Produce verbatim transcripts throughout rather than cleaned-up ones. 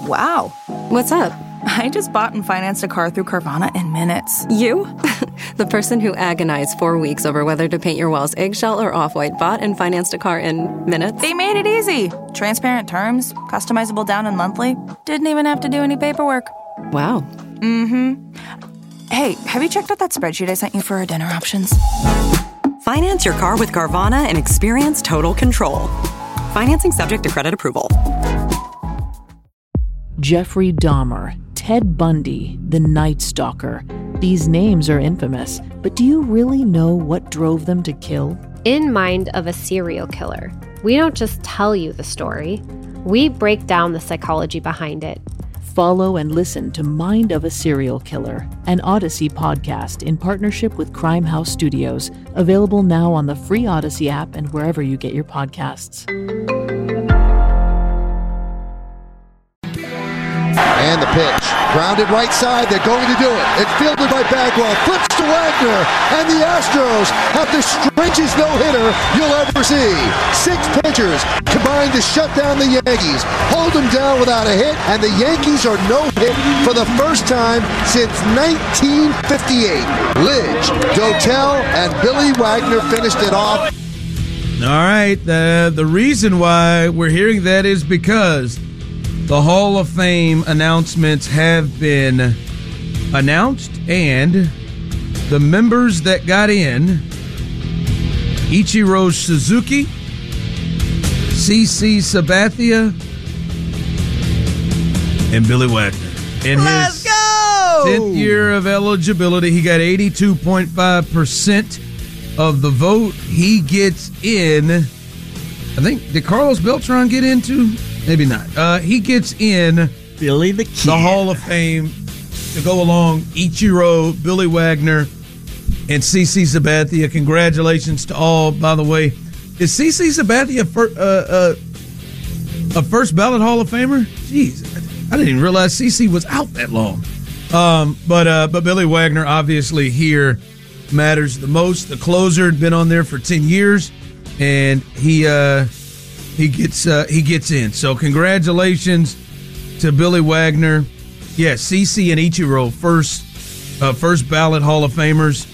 Wow. What's up? I just bought and financed a car through Carvana in minutes. You? The person who agonized four weeks over whether to paint your walls eggshell or off-white bought and financed a car in minutes? They made it easy. Transparent terms, customizable down and monthly. Didn't even have to do any paperwork. Wow. Mm-hmm. Hey, have you checked out that spreadsheet I sent you for our dinner options? Finance your car with Carvana and experience total control. Financing subject to credit approval. Jeffrey Dahmer, Ted Bundy, the Night Stalker. These names are infamous, but do you really know what drove them to kill? In Mind of a Serial Killer, we don't just tell you the story, we break down the psychology behind it. Follow and listen to Mind of a Serial Killer, an Odyssey podcast in partnership with Crime House Studios, available now on the free Odyssey app and wherever you get your podcasts. And the pitch. Grounded right side. They're going to do it. It's fielded by Bagwell. Flips to Wagner. And the Astros have the strangest no-hitter you'll ever see. Six pitchers combined to shut down the Yankees. Hold them down without a hit. And the Yankees are no-hit for the first time since nineteen fifty-eight. Lidge, Dotel, and Billy Wagner finished it off. All right. The, the reason why we're hearing that is because the Hall of Fame announcements have been announced, and the members that got in, Ichiro Suzuki, C C Sabathia, and Billy Wagner. In Let's his go! tenth year of eligibility, he got eighty-two point five percent of the vote. He gets in. I think, did Carlos Beltran get into? Maybe not. Uh, he gets in Billy the Kid. The Hall of Fame to go along Ichiro, Billy Wagner, and C C Sabathia. Congratulations to all, by the way. Is C C Sabathia fir- uh, uh, a first ballot Hall of Famer? Jeez, I didn't even realize C C was out that long. Um, but uh, but Billy Wagner, obviously, here matters the most. The closer had been on there for ten years, and he... Uh, He gets uh, he gets in. So congratulations to Billy Wagner. Yeah, C C and Ichiro, first uh, first ballot Hall of Famers.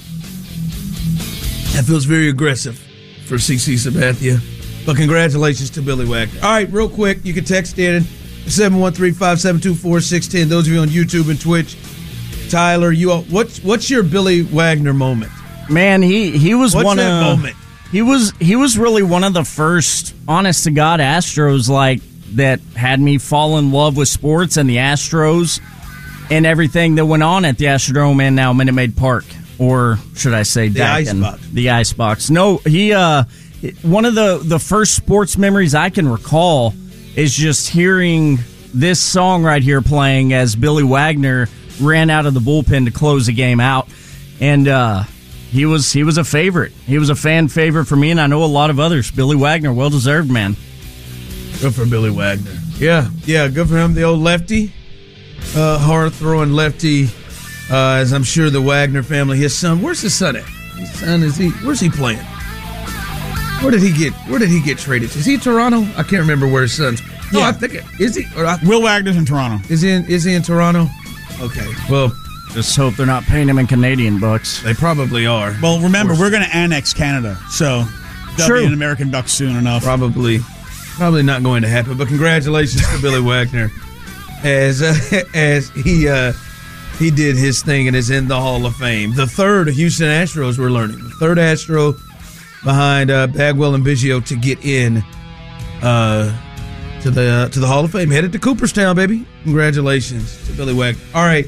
That feels very aggressive for C C Sabathia. But congratulations to Billy Wagner. All right, real quick, you can text in seven one three, five seven two, four six one zero. Those of you on YouTube and Twitch. Tyler, you all, what's what's your Billy Wagner moment? Man, he he was what's one that of moment? He was he was really one of the first, honest to God, Astros like that had me fall in love with sports and the Astros and everything that went on at the Astrodome and now Minute Maid Park, or should I say, the Icebox? The Icebox. No, he uh, one of the the first sports memories I can recall is just hearing this song right here playing as Billy Wagner ran out of the bullpen to close the game out, and. uh He was he was a favorite. He was a fan favorite for me, and I know a lot of others. Billy Wagner, well-deserved, man. Good for Billy Wagner. Yeah, yeah, good for him. The old lefty, uh, hard-throwing lefty, uh, as I'm sure the Wagner family, his son, where's his son at? His son, is he, where's he playing? Where did he get, where did he get traded to? Is he in Toronto? I can't remember where his son's. No, yeah. I think, it, is he? Or I, Will Wagner's in Toronto. Is he in, is he in Toronto? Okay, well. Just hope they're not paying him in Canadian bucks. They probably are. Well, remember, we're going to annex Canada, so they'll True. be an American duck soon enough. Probably, probably not going to happen. But congratulations to Billy Wagner, as uh, as he uh, he did his thing and is in the Hall of Fame. The third Houston Astros, we're learning, the third Astro behind uh, Bagwell and Biggio to get in uh, to the uh, to the Hall of Fame. Headed to Cooperstown, baby. Congratulations to Billy Wagner. All right.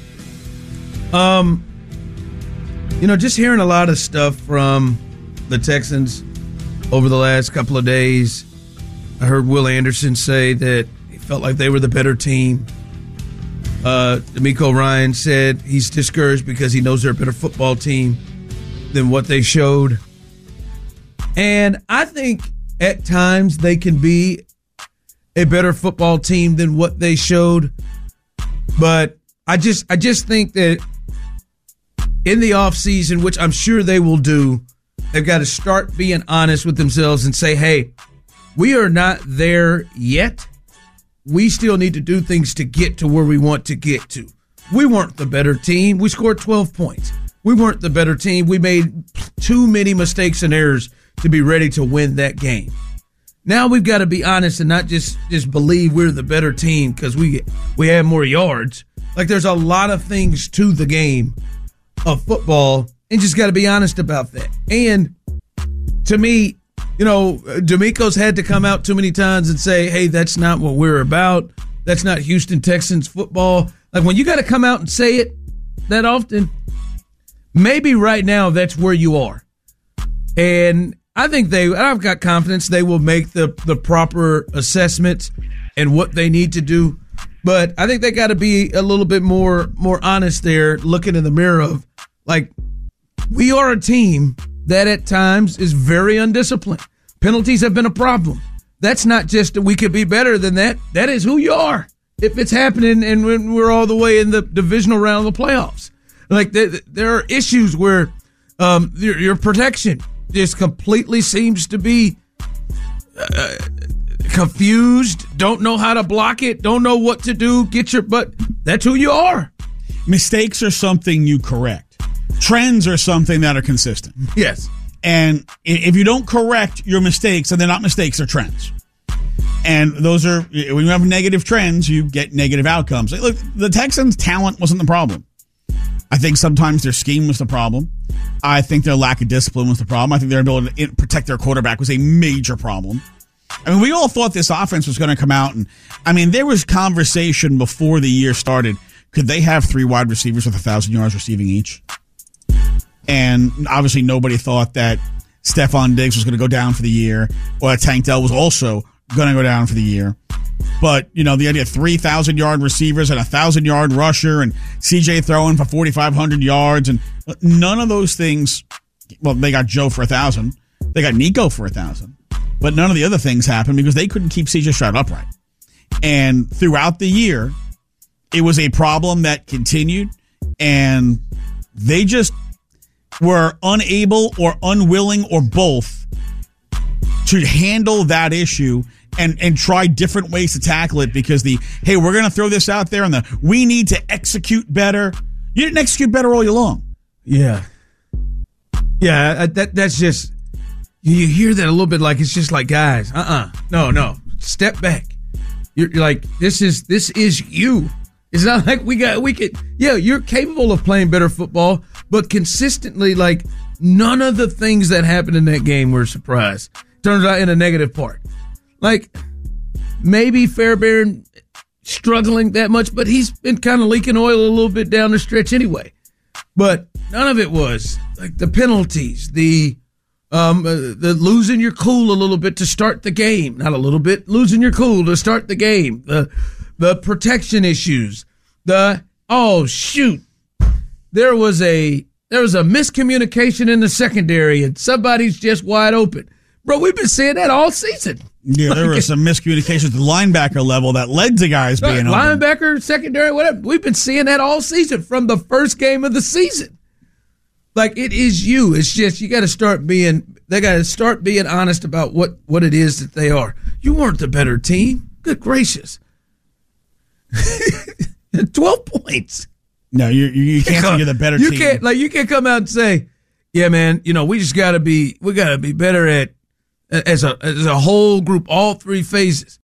Um, you know, just hearing a lot of stuff from the Texans over the last couple of days. I heard Will Anderson say that he felt like they were the better team. Uh, D'Amico Ryan said he's discouraged because he knows they're a better football team than what they showed. And I think at times they can be a better football team than what they showed. But I just, I just think that in the offseason, which I'm sure they will do, they've got to start being honest with themselves and say, hey, we are not there yet, we still need to do things to get to where we want to get to. We weren't the better team. We scored twelve points. We weren't the better team. We made too many mistakes and errors to be ready to win that game. Now we've got to be honest and not just, just believe we're the better team because we we have more yards. Like, there's a lot of things to the game of football, and just got to be honest about that. And to me, you know, D'Amico's had to come out too many times and say, hey, that's not what we're about. That's not Houston Texans football. Like, when you got to come out and say it that often, maybe right now that's where you are. And I think they, I've got confidence they will make the, the proper assessments and what they need to do. But I think they got to be a little bit more more honest there, looking in the mirror of, like, we are a team that at times is very undisciplined. Penalties have been a problem. That's not just that we could be better than that. That is who you are. If it's happening and when we're all the way in the divisional round of the playoffs. Like, there, there are issues where um, your, your protection just completely seems to be uh, confused, don't know how to block it, don't know what to do, get your butt. That's who you are. Mistakes are something you correct. Trends are something that are consistent. Yes. And if you don't correct your mistakes, and they're not mistakes, they're trends. And those are, when you have negative trends, you get negative outcomes. Look, the Texans' talent wasn't the problem. I think sometimes their scheme was the problem. I think their lack of discipline was the problem. I think their ability to protect their quarterback was a major problem. I mean, we all thought this offense was going to come out. And, I mean, there was conversation before the year started. Could they have three wide receivers with one thousand yards receiving each? And obviously nobody thought that Stephon Diggs was going to go down for the year, or that Tank Dell was also going to go down for the year. But, you know, the idea of three thousand yard receivers and a one thousand yard rusher and C J throwing for forty-five hundred yards, and none of those things, well, they got Joe for one thousand. They got Nico for one thousand. But none of the other things happened because they couldn't keep C J Stroud upright. And throughout the year, it was a problem that continued, and they just were unable or unwilling or both to handle that issue and, and try different ways to tackle it because the, hey, we're going to throw this out there and the, we need to execute better. You didn't execute better all year long. Yeah. Yeah, that that's just, you hear that a little bit like, it's just like, guys, uh-uh, no, no, step back. You're, you're like, this is, this is you. It's not like we got, we could, yeah, you're capable of playing better football, but consistently, like, none of the things that happened in that game were a surprise. Turns out in a negative part. Like, maybe Fairbairn struggling that much, but he's been kind of leaking oil a little bit down the stretch anyway. But none of it was, like, the penalties, the, um, uh, the losing your cool a little bit to start the game. Not a little bit, losing your cool to start the game. The, The protection issues, the, oh, shoot, there was a there was a miscommunication in the secondary and somebody's just wide open. Bro, we've been seeing that all season. Yeah, there like, was some miscommunication at the linebacker level that led to guys being open. Linebacker, secondary, whatever. We've been seeing that all season from the first game of the season. Like, it is you. It's just you got to start being, they got to start being honest about what, what it is that they are. You weren't the better team. Good gracious. twelve points. No, you you can't say you're the better you team. You can't like you can't come out and say, "Yeah, man, you know, we just got to be we got to be better at as a as a whole group, all three phases."